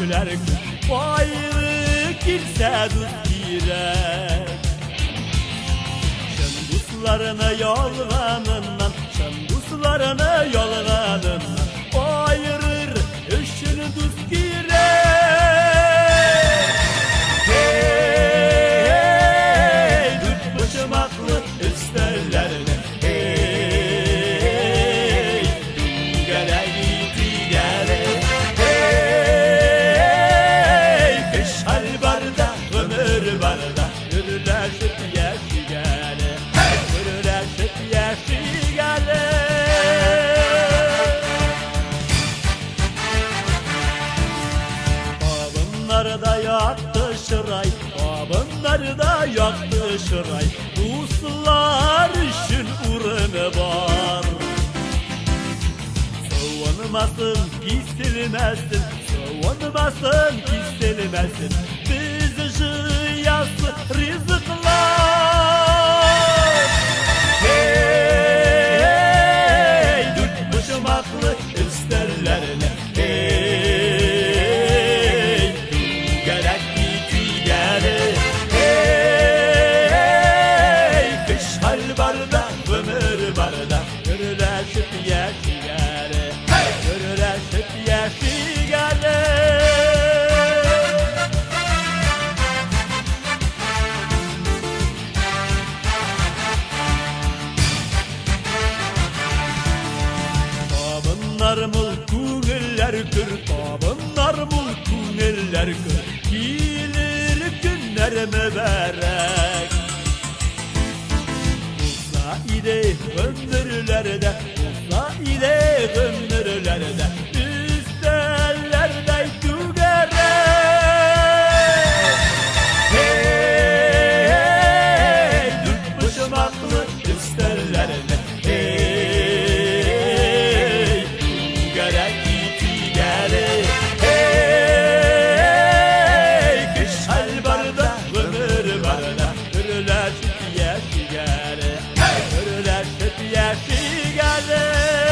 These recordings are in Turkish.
güler kız bayrı girse düz girer. Şenduslarına yolganından, şenduslarına yolganından ayırır eşini düz girer. Hey, düt başımaklı isterlerine, hey, düngele gidileri, hey, peşhal barda, ömür barda, yürüleşip yaşı gele, yürüleşip yaşı gele. Babınlarda yaktı şıray, babınlarda yaktı şıray, dostlar işin uğruna var. Savunmasın, kesilmesin, savunmasın, kesilmesin, bizi jıyası rızıklar. Hey, düt başımaklı isterlerine, hey, gerek gittileri, hey, peşhal barda, ömür barda, yürüleşip yaşı gele, yürüleşip yaşı gele. Babınlar mul kûngiller kır, babınlar mul kûngiller kır, gelir günler mübarek. Uzsa ile ömürlerde, uzsa ile ömürlerde, üstellerde tügerek. Hey, düt başımaklı isterlerine, hey, gerek gittileri, hey, peşhal barda, ömür barda, yürüleşip yaşı gele, yürüleşip yaşı gele.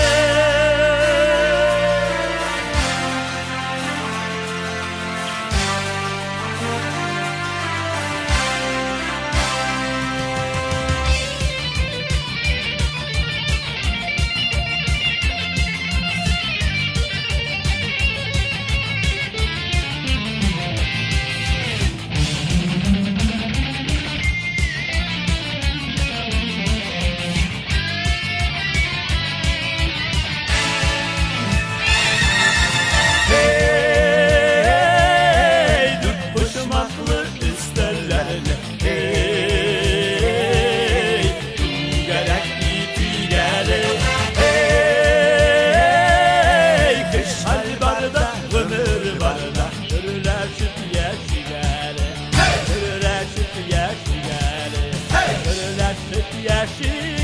Hey, düt başımaklı isterlerine, hey, gerek gittileri, hey, peşhal barda, ömür barda, yürüleşip yaşı gele, yürüleşip yaşı gele, yürüleşip yaşı